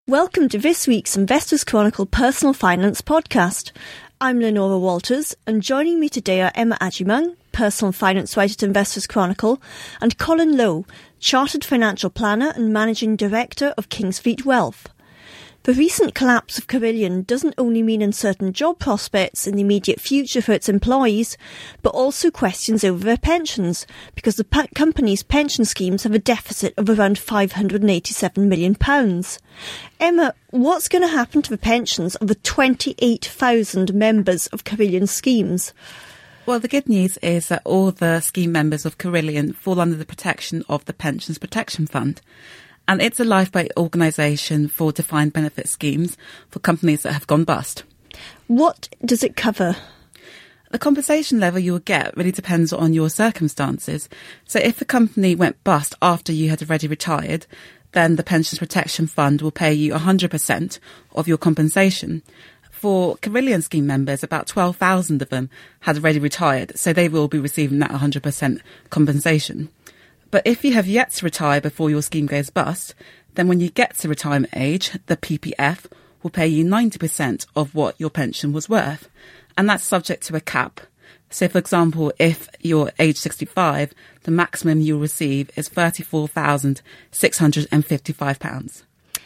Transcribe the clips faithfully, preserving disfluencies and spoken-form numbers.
Welcome to this week's Investors Chronicle Personal Finance podcast. I'm Lenora Walters, and joining me today are Emma Agyemang, Personal Finance Writer at Investors Chronicle, and Colin Lowe, Chartered Financial Planner and Managing Director of Kingsfleet Wealth. The recent collapse of Carillion doesn't only mean uncertain job prospects in the immediate future for its employees, but also questions over their pensions, because the p- company's pension schemes have a deficit of around five hundred eighty-seven million pounds. Emma, what's going to happen to the pensions of the twenty-eight thousand members of Carillion's schemes? Well, the good news is that all the scheme members of Carillion fall under the protection of the Pensions Protection Fund. And it's a lifeboat organisation for defined benefit schemes for companies that have gone bust. What does it cover? The compensation level you will get really depends on your circumstances. So if the company went bust after you had already retired, then the Pensions Protection Fund will pay you one hundred percent of your compensation. For Carillion scheme members, about twelve thousand of them had already retired, so they will be receiving that one hundred percent compensation. But if you have yet to retire before your scheme goes bust, then when you get to retirement age, the P P F will pay you ninety percent of what your pension was worth. And that's subject to a cap. So, for example, if you're age sixty-five, the maximum you'll receive is thirty-four thousand six hundred fifty-five pounds.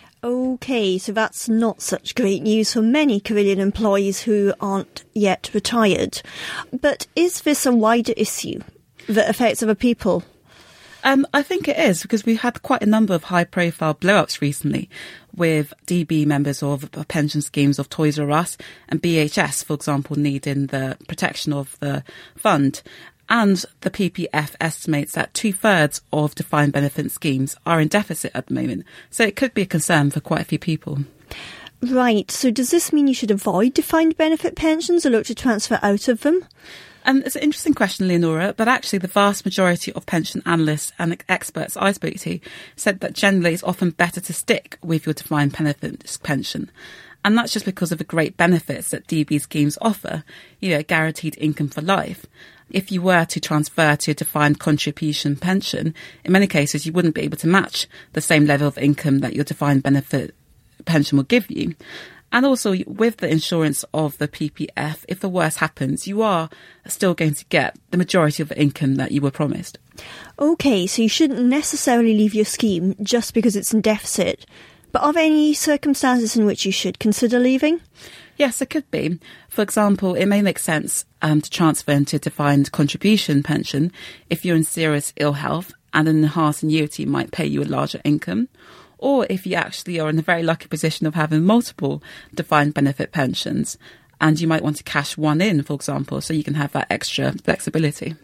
OK, so that's not such great news for many Carillion employees who aren't yet retired. But is this a wider issue that affects other people? Um, I think it is, because we've had quite a number of high-profile blow-ups recently with D B members of pension schemes of Toys R Us and B H S, for example, needing the protection of the fund. And the P P F estimates that two-thirds of defined benefit schemes are in deficit at the moment. So it could be a concern for quite a few people. Right. So does this mean you should avoid defined benefit pensions or look to transfer out of them? Um, it's an interesting question, Leonora, but actually the vast majority of pension analysts and experts I spoke to said that generally it's often better to stick with your defined benefit pension. And that's just because of the great benefits that D B schemes offer, you know, guaranteed income for life. If you were to transfer to a defined contribution pension, in many cases you wouldn't be able to match the same level of income that your defined benefit pension will give you. And also, with the insurance of the P P F, if the worst happens, you are still going to get the majority of the income that you were promised. OK, so you shouldn't necessarily leave your scheme just because it's in deficit. But are there any circumstances in which you should consider leaving? Yes, there could be. For example, it may make sense um, to transfer into a defined contribution pension if you're in serious ill health and an enhanced annuity might pay you a larger income. Or if you actually are in a very lucky position of having multiple defined benefit pensions and you might want to cash one in, for example, so you can have that extra flexibility.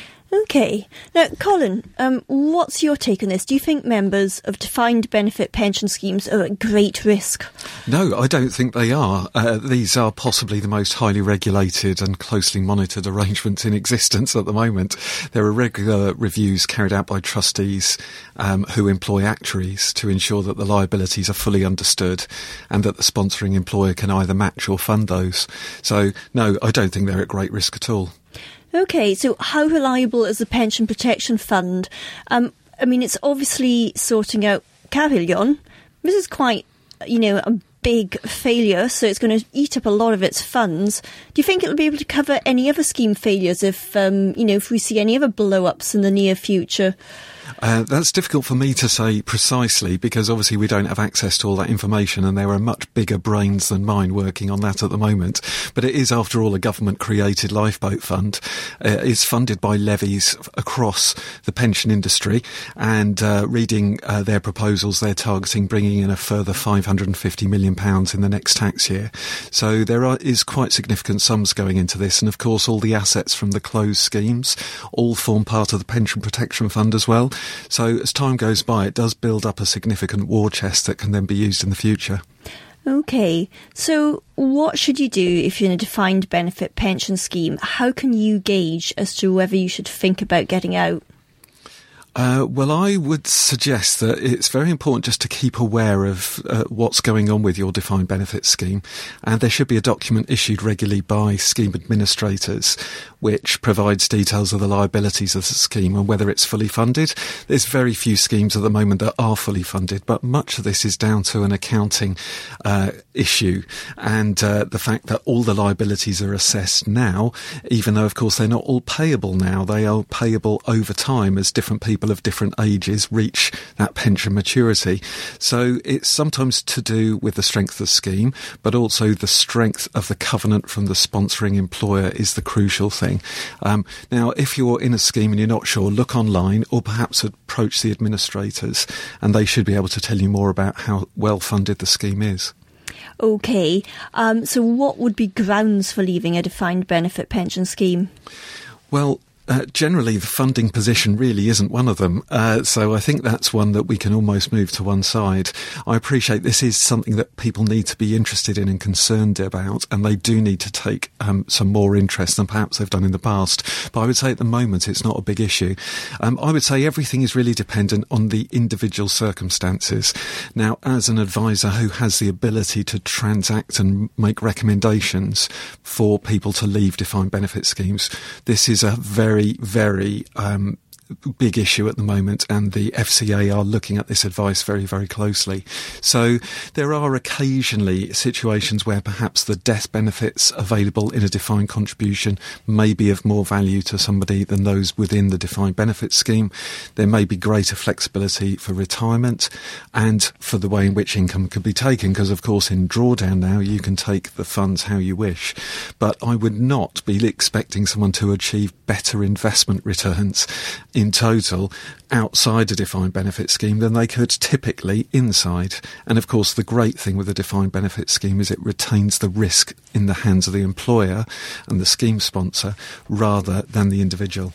OK. Now, Colin, um, what's your take on this? Do you think members of defined benefit pension schemes are at great risk? No, I don't think they are. Uh, these are possibly the most highly regulated and closely monitored arrangements in existence at the moment. There are regular reviews carried out by trustees um, who employ actuaries to ensure that the liabilities are fully understood and that the sponsoring employer can either match or fund those. So, no, I don't think they're at great risk at all. OK, so how reliable is the Pension Protection Fund? Um, I mean, it's obviously sorting out Carillion. This is quite, you know, a big failure, so it's going to eat up a lot of its funds. Do you think it'll be able to cover any other scheme failures if, um, you know, if we see any other blow-ups in the near future? Uh, that's difficult for me to say precisely because obviously we don't have access to all that information and there are much bigger brains than mine working on that at the moment. But it is, after all, a government-created lifeboat fund. Uh, it's funded by levies across the pension industry and uh, reading uh, their proposals, they're targeting bringing in a further five hundred fifty million pounds in the next tax year. So there are, is quite significant sums going into this, and of course all the assets from the closed schemes all form part of the Pension Protection Fund as well. So as time goes by, it does build up a significant war chest that can then be used in the future. OK, so what should you do if you're in a defined benefit pension scheme? How can you gauge as to whether you should think about getting out? Uh, well, I would suggest that it's very important just to keep aware of uh, what's going on with your defined benefit scheme, and there should be a document issued regularly by scheme administrators which provides details of the liabilities of the scheme and whether it's fully funded. There's very few schemes at the moment that are fully funded, but much of this is down to an accounting uh, issue and uh, the fact that all the liabilities are assessed now, even though, of course, they're not all payable now. They are payable over time as different people of different ages reach that pension maturity. So it's sometimes to do with the strength of the scheme, but also the strength of the covenant from the sponsoring employer is the crucial thing. Um, now, if you're in a scheme and you're not sure, look online or perhaps approach the administrators, and they should be able to tell you more about how well funded the scheme is. OK, um, so what would be grounds for leaving a defined benefit pension scheme? Well, Uh, generally, the funding position really isn't one of them. Uh, so I think that's one that we can almost move to one side. I appreciate this is something that people need to be interested in and concerned about, and they do need to take um, some more interest than perhaps they've done in the past. But I would say at the moment it's not a big issue. Um, I would say everything is really dependent on the individual circumstances. Now, as an advisor who has the ability to transact and make recommendations for people to leave defined benefit schemes, this is a very very, very um, big issue at the moment, and the F C A are looking at this advice very, very closely. So there are occasionally situations where perhaps the death benefits available in a defined contribution may be of more value to somebody than those within the defined benefit scheme. There may be greater flexibility for retirement and for the way in which income could be taken, because of course in drawdown now you can take the funds how you wish. But I would not be expecting someone to achieve better investment returns in total outside a defined benefit scheme than they could typically inside. And of course the great thing with a defined benefit scheme is it retains the risk in the hands of the employer and the scheme sponsor rather than the individual.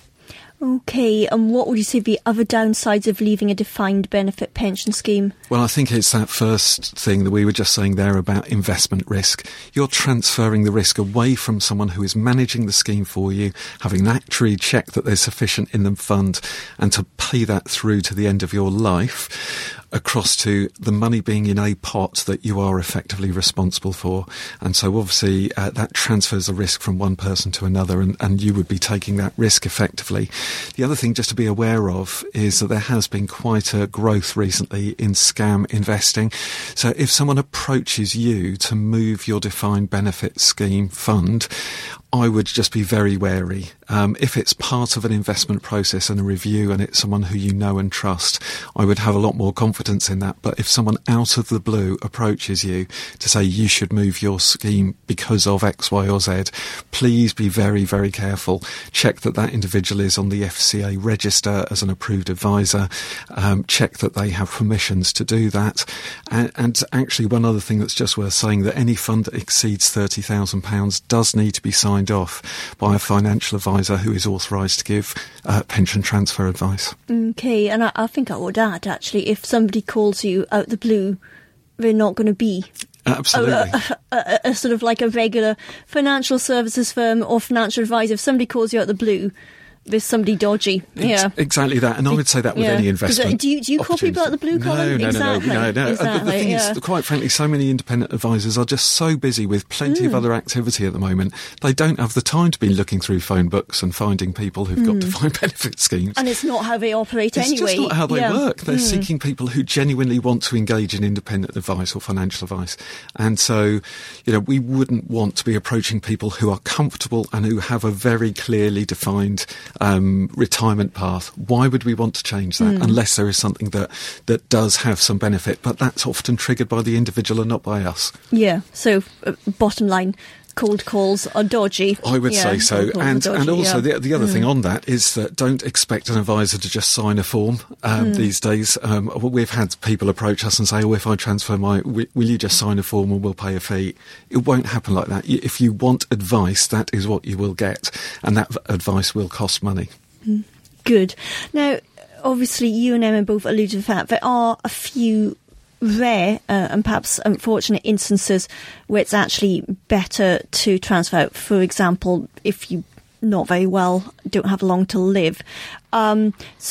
OK, and what would you say the other downsides of leaving a defined benefit pension scheme? Well, I think it's that first thing that we were just saying there about investment risk. You're transferring the risk away from someone who is managing the scheme for you, having an actuary check that there's sufficient in the fund, and to pay that through to the end of your life, across to the money being in a pot that you are effectively responsible for. And so obviously uh, that transfers the risk from one person to another, and, and you would be taking that risk effectively. The other thing just to be aware of is that there has been quite a growth recently in scam investing. So if someone approaches you to move your defined benefit scheme fund, I would just be very wary. Um, if it's part of an investment process and a review and it's someone who you know and trust, I would have a lot more confidence in that. But if someone out of the blue approaches you to say you should move your scheme because of X, Y or Z, please be very, very careful. Check that that individual is on the F C A register as an approved advisor. Um, check that they have permissions to do that. And, and actually one other thing that's just worth saying, that any fund that exceeds thirty thousand pounds does need to be signed off by a financial advisor who is authorised to give uh, pension transfer advice. OK, and I, I think I would add, actually, if somebody calls you out the blue, they're not going to be Absolutely. A, a, a, a sort of like a regular financial services firm or financial advisor. If somebody calls you out the blue, there's somebody dodgy. Yeah, Ex- exactly that. And I would say that with yeah. any investment. Do you, do you call people out the blue column? No, no, exactly. no, no, no. no. Exactly. The, the thing yeah. is, quite frankly, so many independent advisors are just so busy with plenty mm. of other activity at the moment. They don't have the time to be looking through phone books and finding people who've mm. got defined benefit schemes. And it's not how they operate it's anyway. It's just not how they yeah. work. They're mm. seeking people who genuinely want to engage in independent advice or financial advice. And so, you know, we wouldn't want to be approaching people who are comfortable and who have a very clearly defined um, retirement path. Why would we want to change that mm. unless there is something that, that does have some benefit? But that's often triggered by the individual and not by us. Yeah, so uh, bottom line, cold calls are dodgy. I would yeah, say so. And dodgy, and also yeah. the, the other mm. thing on that is that don't expect an advisor to just sign a form um, mm. these days. Um, we've had people approach us and say, oh, if I transfer my, will you just sign a form and we'll pay a fee? It won't happen like that. If you want advice, that is what you will get. And that advice will cost money. Mm. Good. Now, obviously, you and Emma both alluded to the fact there are a few rare uh, and perhaps unfortunate instances where it's actually better to transfer out. For example, if you're not very well, don't have long to live. Um, so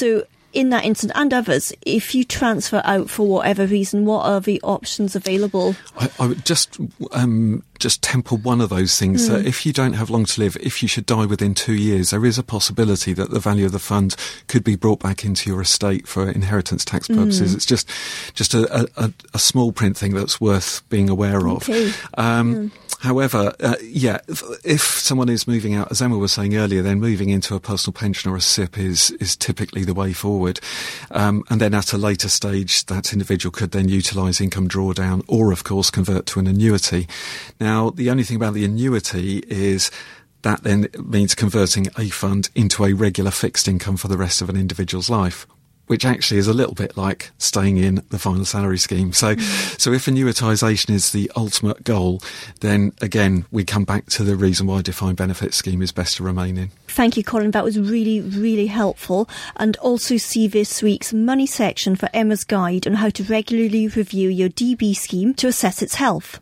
in that instance and others, if you transfer out for whatever reason, what are the options available? I, I would just um, just temper one of those things. Mm. That if you don't have long to live, if you should die within two years, there is a possibility that the value of the fund could be brought back into your estate for inheritance tax purposes. Mm. It's just just a, a, a small print thing that's worth being aware of. Okay. Um, mm. However, uh, yeah, if, if someone is moving out, as Emma was saying earlier, then moving into a personal pension or a S I P is, is typically the way forward. Um, and then at a later stage, that individual could then utilise income drawdown or, of course, convert to an annuity. Now, the only thing about the annuity is that then means converting a fund into a regular fixed income for the rest of an individual's life, which actually is a little bit like staying in the final salary scheme. So, mm. so if annuitisation is the ultimate goal, then again, we come back to the reason why a defined benefit scheme is best to remain in. Thank you, Colin. That was really, really helpful. And also see this week's Money section for Emma's guide on how to regularly review your D B scheme to assess its health.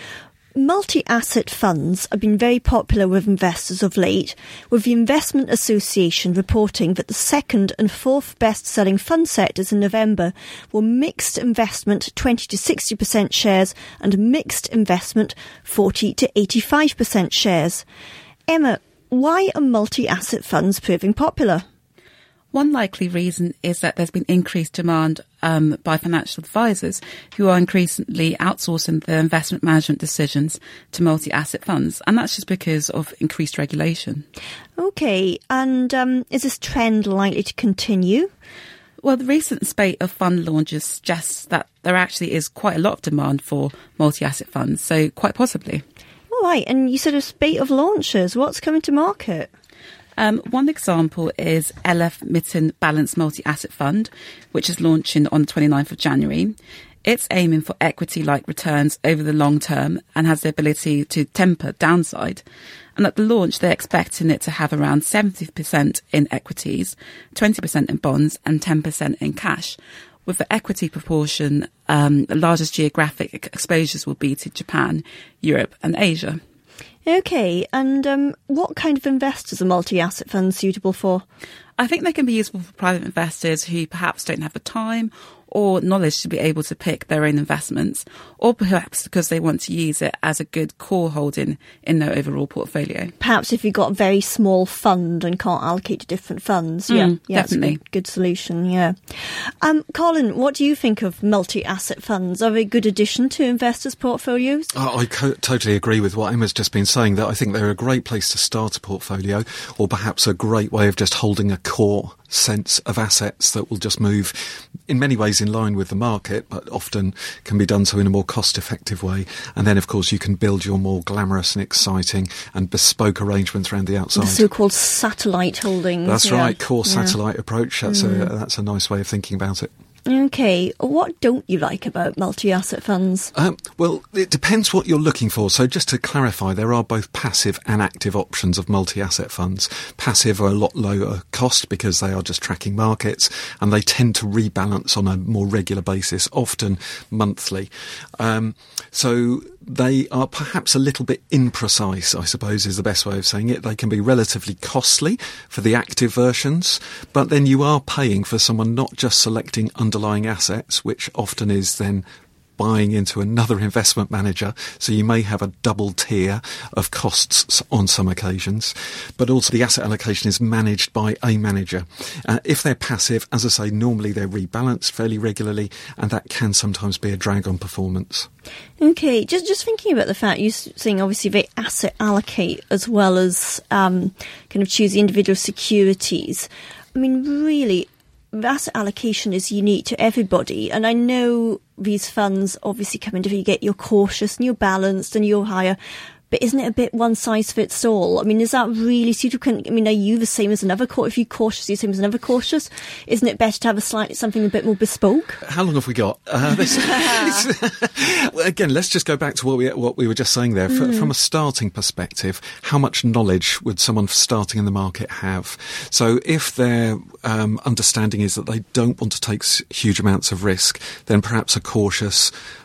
Multi-asset funds have been very popular with investors of late, with the Investment Association reporting that the second and fourth best-selling fund sectors in November were mixed investment twenty to sixty percent shares and mixed investment forty to eighty-five percent shares. Emma, why are multi-asset funds proving popular? One likely reason is that there's been increased demand um, by financial advisors who are increasingly outsourcing their investment management decisions to multi-asset funds. And that's just because of increased regulation. OK, and um, is this trend likely to continue? Well, the recent spate of fund launches suggests that there actually is quite a lot of demand for multi-asset funds, so quite possibly. All right, and you said a spate of launches. What's coming to market? Um, one example is L F Mitten Balanced Multi-Asset Fund, which is launching on the twenty-ninth of January. It's aiming for equity-like returns over the long term and has the ability to temper downside. And at the launch, they're expecting it to have around seventy percent in equities, twenty percent in bonds and ten percent in cash. With the equity proportion, um, the largest geographic exposures will be to Japan, Europe and Asia. OK, and um, what kind of investors are multi-asset funds suitable for? I think they can be useful for private investors who perhaps don't have the time or knowledge to be able to pick their own investments, or perhaps because they want to use it as a good core holding in their overall portfolio. Perhaps if you've got a very small fund and can't allocate to different funds. Mm, yeah, yeah, definitely. It's a good, good solution, yeah. Um, Colin, what do you think of multi-asset funds? Are they a good addition to investors' portfolios? Oh, I co- totally agree with what Emma's just been saying, that I think they're a great place to start a portfolio, or perhaps a great way of just holding a core sense of assets that will just move in many ways in line with the market, but often can be done so in a more cost-effective way. And then, of course, you can build your more glamorous and exciting and bespoke arrangements around the outside. The so-called satellite holdings. That's yeah. right, core yeah. satellite approach. That's mm. a that's a nice way of thinking about it. OK, what don't you like about multi-asset funds? Um, well, it depends what you're looking for. So just to clarify, there are both passive and active options of multi-asset funds. Passive are a lot lower cost because they are just tracking markets, and they tend to rebalance on a more regular basis, often monthly. Um, so they are perhaps a little bit imprecise, I suppose is the best way of saying it. They can be relatively costly for the active versions, but then you are paying for someone not just selecting underlying assets, which often is then buying into another investment manager, so you may have a double tier of costs on some occasions, but also the asset allocation is managed by a manager. Uh, if they're passive, as I say, normally they're rebalanced fairly regularly, and that can sometimes be a drag on performance. OK, just just thinking about the fact you're saying obviously they asset allocate as well as um, kind of choose the individual securities. I mean, really, asset allocation is unique to everybody, and I know these funds obviously come into, you get your cautious and your balanced and your higher, but isn't it a bit one size fits all? I mean, is that really suitable? I mean, are you the same as another cautious? If you're cautious, you're the same as another cautious? Isn't it better to have a slightly something a bit more bespoke? How long have we got? Uh, this, this, again, let's just go back to what we what we were just saying there. Mm. From a starting perspective, how much knowledge would someone starting in the market have? So if their um, understanding is that they don't want to take huge amounts of risk, then perhaps a cautious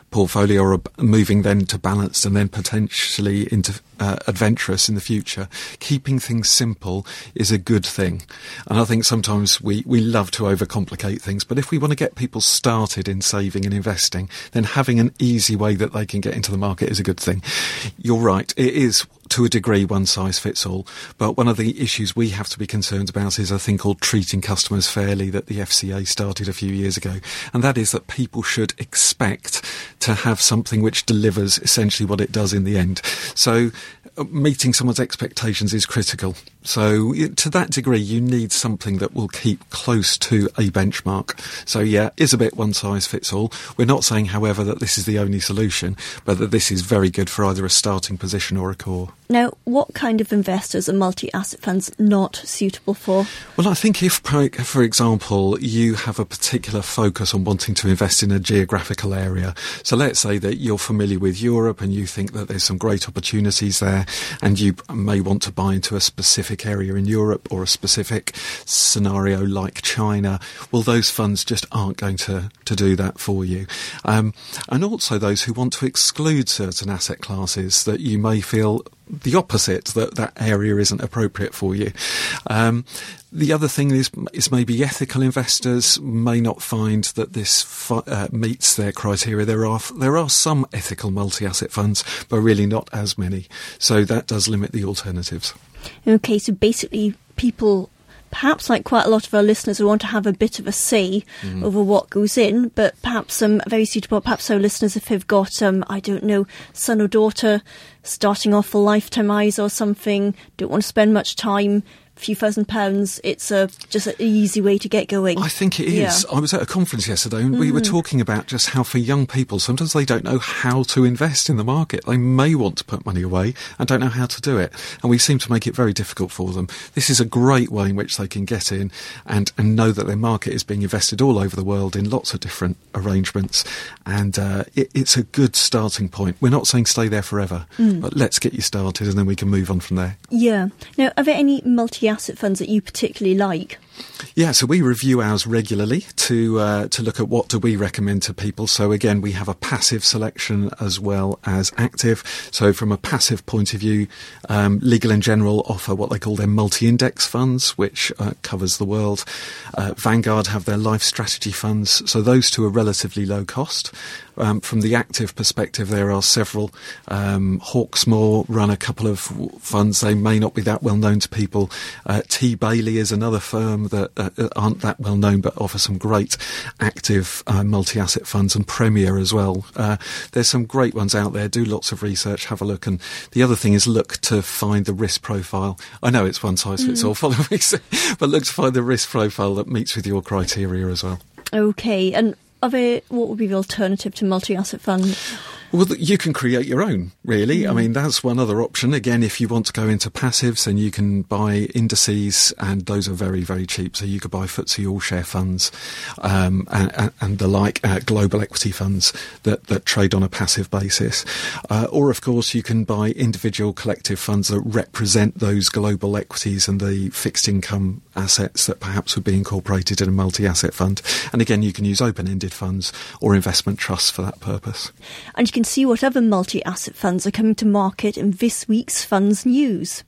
portfolio or moving then to balanced and then potentially into uh, adventurous in the future, keeping things simple is a good thing. And I think sometimes we, we love to overcomplicate things, but if we want to get people started in saving and investing, then having an easy way that they can get into the market is a good thing. You're right, it is to a degree one size fits all, but one of the issues we have to be concerned about is a thing called treating customers fairly that the F C A started a few years ago, and that is that people should expect to have something which delivers essentially what it does in the end. So uh, meeting someone's expectations is critical. So to that degree, you need something that will keep close to a benchmark. So yeah, is a bit one size fits all. We're not saying, however, that this is the only solution, but that this is very good for either a starting position or a core. Now, what kind of investors are multi-asset funds not suitable for? Well, I think if, for example, you have a particular focus on wanting to invest in a geographical area. So let's say that you're familiar with Europe and you think that there's some great opportunities there, and you may want to buy into a specific area in Europe or a specific scenario like China. Well, those funds just aren't going to, to do that for you. Um, and also those who want to exclude certain asset classes that you may feel the opposite, that that area isn't appropriate for you. Um, the other thing is, is maybe ethical investors may not find that this fu- uh, meets their criteria. There are there are some ethical multi-asset funds, but really not as many. So that does limit the alternatives. Okay, so basically people, perhaps like quite a lot of our listeners, who want to have a bit of a say mm. over what goes in, but perhaps um, very suitable, perhaps our listeners, if they've got, um, I don't know, son or daughter starting off a lifetime I S A or something, don't want to spend much time, a few thousand pounds, it's a, just an easy way to get going. I think it is. Yeah. I was at a conference yesterday and mm. we were talking about just how for young people, sometimes they don't know how to invest in the market. They may want to put money away and don't know how to do it. And we seem to make it very difficult for them. This is a great way in which they can get in and, and know that their market is being invested all over the world in lots of different arrangements. And uh, it, it's a good starting point. We're not saying stay there forever, mm. but let's get you started and then we can move on from there. Yeah. Now, are there any multi asset funds that you particularly like? Yeah, so we review ours regularly to uh, to look at what do we recommend to people. So again, we have a passive selection as well as active. So from a passive point of view, um, Legal and General offer what they call their multi-index funds, which uh, covers the world. Uh, Vanguard have their life strategy funds. So those two are relatively low cost. Um, from the active perspective, there are several. Um, Hawksmoor run a couple of funds. They may not be that well known to people. Uh, T. Bailey is another firm that uh, aren't that well known but offer some great active uh, multi-asset funds, and Premier as well. Uh, there's some great ones out there. Do lots of research, have a look. And the other thing is look to find the risk profile. I know it's one size fits all, follow me, but look to find the risk profile that meets with your criteria as well. Okay, and are there, what would be the alternative to multi-asset funds? Well, you can create your own, really. Mm. I mean, that's one other option. Again, if you want to go into passives, then you can buy indices, and those are very, very cheap. So you could buy F T S E all-share funds um, and, and the like, uh, global equity funds that, that trade on a passive basis. Uh, or, of course, you can buy individual collective funds that represent those global equities and the fixed income assets that perhaps would be incorporated in a multi-asset fund. And again, you can use open-ended funds or investment trusts for that purpose. And you can see what other multi-asset funds are coming to market in this week's Funds News.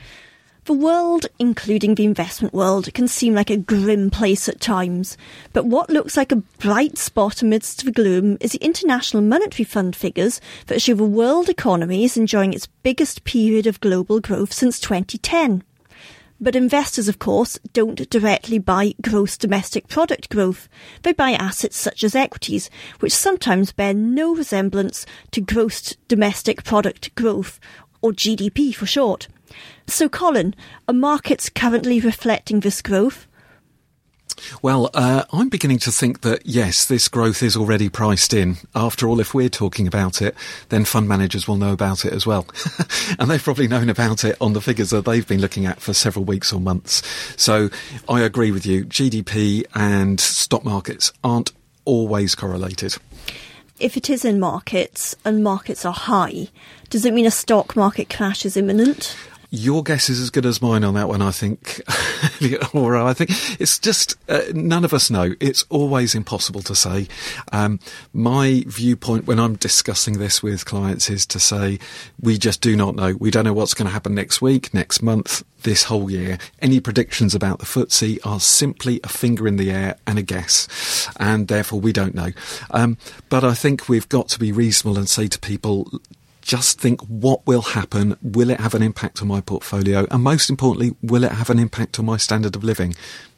The world, including the investment world, can seem like a grim place at times, but what looks like a bright spot amidst the gloom is the International Monetary Fund figures that show the world economy is enjoying its biggest period of global growth since twenty ten. But investors, of course, don't directly buy gross domestic product growth. They buy assets such as equities, which sometimes bear no resemblance to gross domestic product growth, or G D P for short. So, Colin, are markets currently reflecting this growth? Well, uh, I'm beginning to think that, yes, this growth is already priced in. After all, if we're talking about it, then fund managers will know about it as well. And they've probably known about it on the figures that they've been looking at for several weeks or months. So I agree with you. G D P and stock markets aren't always correlated. If it is in markets and markets are high, does it mean a stock market crash is imminent? Your guess is as good as mine on that one, I think. Or I think it's just uh, none of us know. It's always impossible to say. Um, my viewpoint when I'm discussing this with clients is to say we just do not know. We don't know what's going to happen next week, next month, this whole year. Any predictions about the F T S E are simply a finger in the air and a guess, and therefore we don't know. Um, but I think we've got to be reasonable and say to people, just think what will happen, will it have an impact on my portfolio, and most importantly, will it have an impact on my standard of living?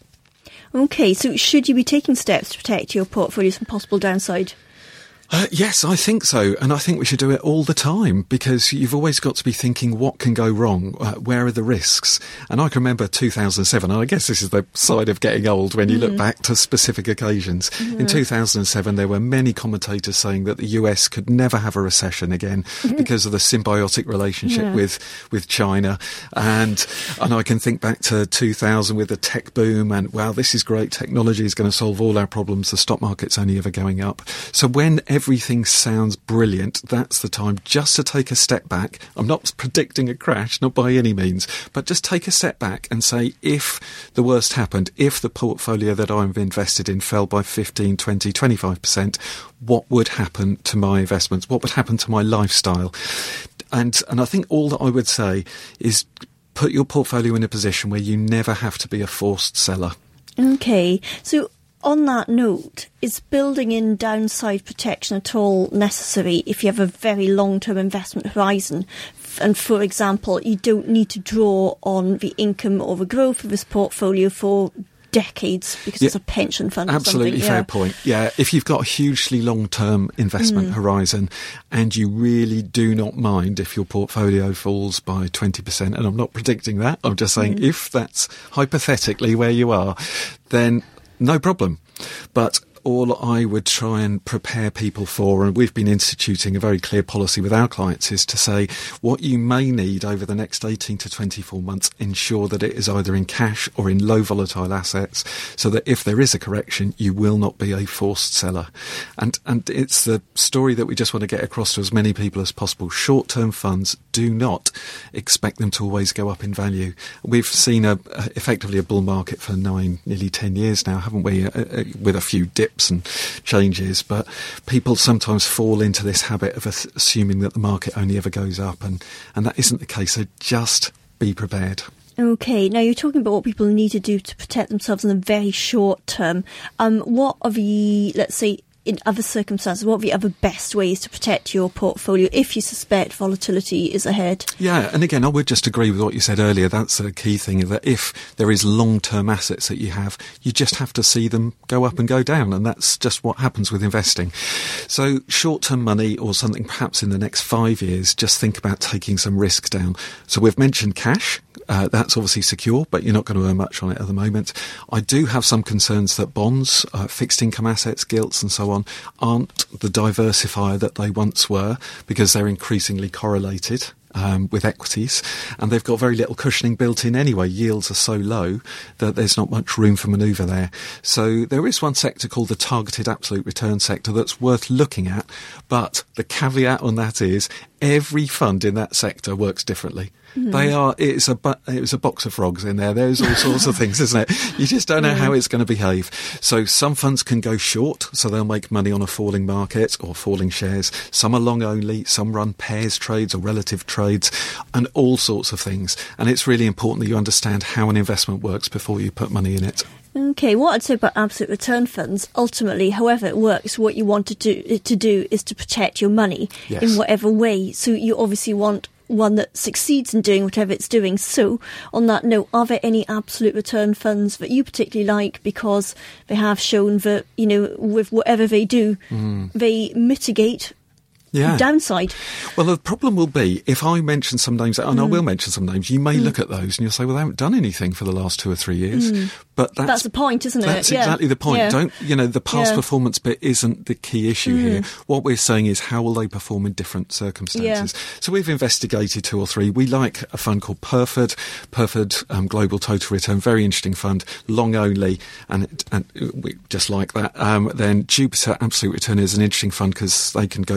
Okay, so should you be taking steps to protect your portfolios from possible downside? Uh, yes, I think so, and I think we should do it all the time, because you've always got to be thinking what can go wrong, uh, where are the risks. And I can remember two thousand seven, and I guess this is the side of getting old when you mm. look back to specific occasions. Yeah. In two thousand seven there were many commentators saying that the U S could never have a recession again because of the symbiotic relationship yeah. with, with China. And and I can think back to two thousand with the tech boom, and wow, this is great, technology is going to solve all our problems, the stock market's only ever going up. So when everything sounds brilliant, that's the time just to take a step back. I'm not predicting a crash, not by any means, but just take a step back and say, if the worst happened, if the portfolio that I've invested in fell by fifteen, twenty, twenty-five percent, what would happen to my investments? What would happen to my lifestyle? And, and I think all that I would say is put your portfolio in a position where you never have to be a forced seller. Okay, so on that note, is building in downside protection at all necessary if you have a very long-term investment horizon? And, for example, you don't need to draw on the income or the growth of this portfolio for decades because yeah, it's a pension fund or absolutely something. Fair yeah. point. Yeah, if you've got a hugely long-term investment mm. horizon and you really do not mind if your portfolio falls by twenty percent, and I'm not predicting that, I'm just saying mm. if that's hypothetically where you are, then no problem. But all I would try and prepare people for, and we've been instituting a very clear policy with our clients, is to say what you may need over the next eighteen to twenty-four months, ensure that it is either in cash or in low volatile assets, so that if there is a correction, you will not be a forced seller. And and it's the story that we just want to get across to as many people as possible. Short-term funds, do not expect them to always go up in value. We've seen a, a effectively a bull market for nine, nearly ten years now, haven't we, uh, uh, with a few dips and changes, but people sometimes fall into this habit of assuming that the market only ever goes up, and, and that isn't the case, so just be prepared. Okay, now you're talking about what people need to do to protect themselves in the very short term. Um, what are the, let's say, in other circumstances, what are the other best ways to protect your portfolio if you suspect volatility is ahead? Yeah, and again, I would just agree with what you said earlier. That's the key thing, that if there is long-term assets that you have, you just have to see them go up and go down, and that's just what happens with investing. So short-term money or something perhaps in the next five years, just think about taking some risk down. So we've mentioned cash. Uh, that's obviously secure, but you're not going to earn much on it at the moment. I do have some concerns that bonds, uh, fixed income assets, gilts and so on aren't the diversifier that they once were, because they're increasingly correlated um, with equities, and they've got very little cushioning built in anyway. Yields are so low that there's not much room for manoeuvre there. So there is one sector called the targeted absolute return sector that's worth looking at, but the caveat on that is every fund in that sector works differently. Mm. They are, it's a, bu- it's a box of frogs in there. There's all sorts of things, isn't it? You just don't know mm. how it's going to behave. So some funds can go short, so they'll make money on a falling market or falling shares. Some are long only, some run pairs trades or relative trades, and all sorts of things. And it's really important that you understand how an investment works before you put money in it. Okay, what I'd say about absolute return funds, ultimately, however it works, what you want to do to do is to protect your money yes. in whatever way. So you obviously want one that succeeds in doing whatever it's doing. So, on that note, are there any absolute return funds that you particularly like because they have shown that, you know, with whatever they do, mm. they mitigate yeah. downside? Well, the problem will be, if I mention some names, and mm. I will mention some names, you may mm. look at those and you'll say, well, they haven't done anything for the last two or three years. Mm. But that's, that's the point, isn't it? That's yeah. exactly the point. Yeah. Don't, you know, the past yeah. performance bit isn't the key issue mm. here. What we're saying is, how will they perform in different circumstances? Yeah. So we've investigated two or three. We like a fund called Perford, Perford um, Global Total Return, very interesting fund, long only, and, and we just like that. Um, then Jupiter Absolute Return is an interesting fund because they can go short.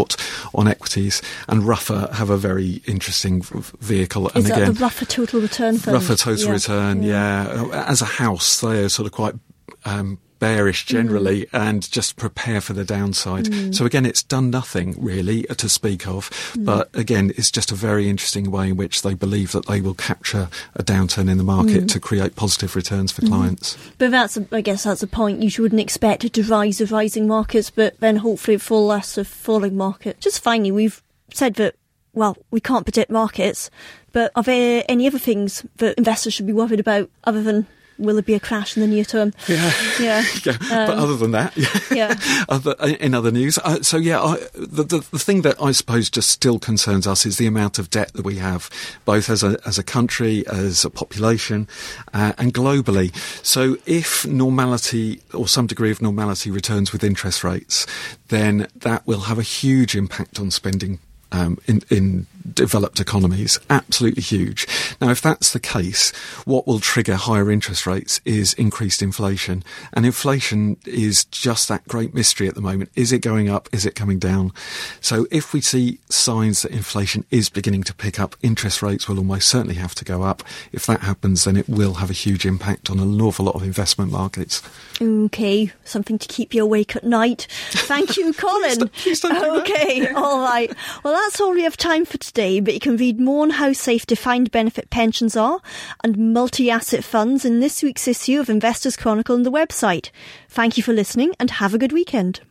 out on equities. And Ruffer have a very interesting vehicle. Is and that again, the Ruffer Total Return Fund? Ruffer Total yeah. Return, yeah. yeah. As a house, they are sort of quite um, bearish generally, mm. and just prepare for the downside. Mm. So again, it's done nothing really to speak of, mm. but again, it's just a very interesting way in which they believe that they will capture a downturn in the market mm. to create positive returns for mm. clients. But that's, a, I guess that's a point. You wouldn't expect it to rise of rising markets, but then hopefully fall less of falling market. Just finally, we've said that, well, we can't predict markets, but are there any other things that investors should be worried about other than will there be a crash in the near term? Yeah, yeah. yeah. Um, but other than that, yeah. other, in other news, uh, so yeah, I, the, the the thing that I suppose just still concerns us is the amount of debt that we have, both as a as a country, as a population, uh, and globally. So if normality or some degree of normality returns with interest rates, then that will have a huge impact on spending. Um, in, in developed economies, absolutely huge. Now, if that's the case, what will trigger higher interest rates is increased inflation. And inflation is just that great mystery at the moment. Is it going up? Is it coming down? So if we see signs that inflation is beginning to pick up, interest rates will almost certainly have to go up. If that happens, then it will have a huge impact on an awful lot of investment markets. Okay, something to keep you awake at night. Thank you, Colin. please don't, please don't do okay, that. all right. Well, that's all we have time for today, but you can read more on how safe defined benefit pensions are and multi-asset funds in this week's issue of Investors Chronicle on the website. Thank you for listening and have a good weekend.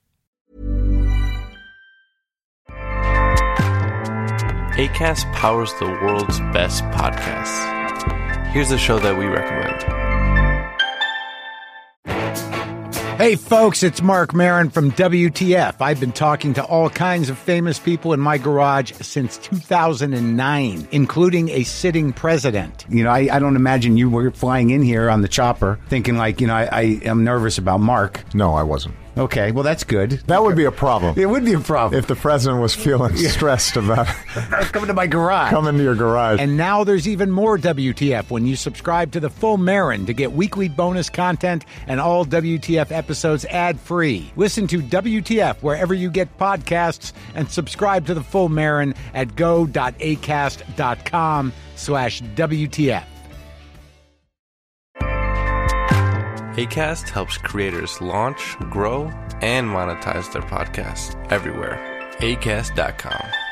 Acast powers the world's best podcasts. Here's a show that we recommend. Hey folks, it's Mark Maron from W T F. I've been talking to all kinds of famous people in my garage since two thousand nine, including a sitting president. You know, I, I don't imagine you were flying in here on the chopper thinking like, you know, I, I am nervous about Mark. No, I wasn't. Okay, well, that's good. That would be a problem. It would be a problem. If the president was feeling yeah. stressed about coming to my garage. Come into your garage. And now there's even more W T F when you subscribe to the full Maron to get weekly bonus content and all W T F episodes ad-free. Listen to W T F wherever you get podcasts and subscribe to the full Maron at go.acast.com slash WTF. Acast helps creators launch, grow, and monetize their podcasts everywhere. acast dot com.